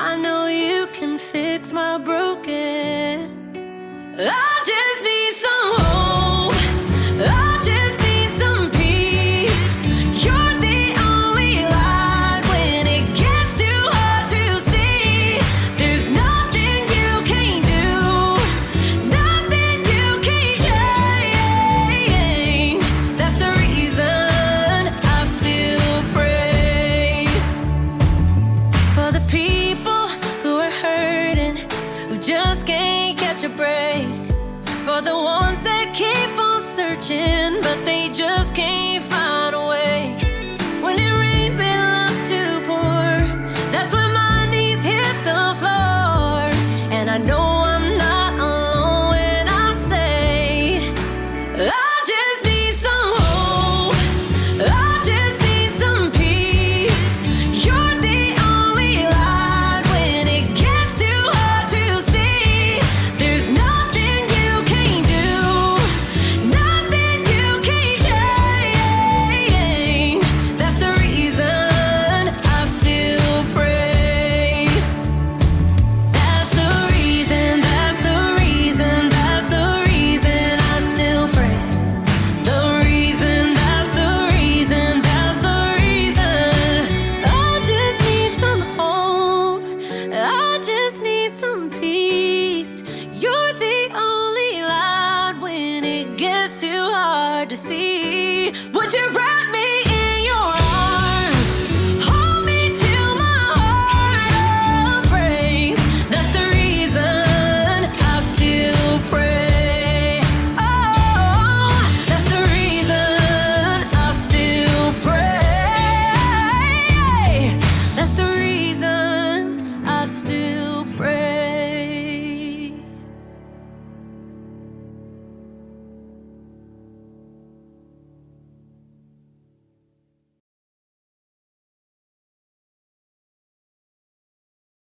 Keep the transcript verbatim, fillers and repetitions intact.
I know you can fix my broken. I just need some hope. I just need some peace. You're the only light when it gets too hard to see. There's nothing you can do, nothing you can change. That's the reason I still pray for the people who are hurting, who just can't catch a break. For the ones that keep on searching, but they just can't find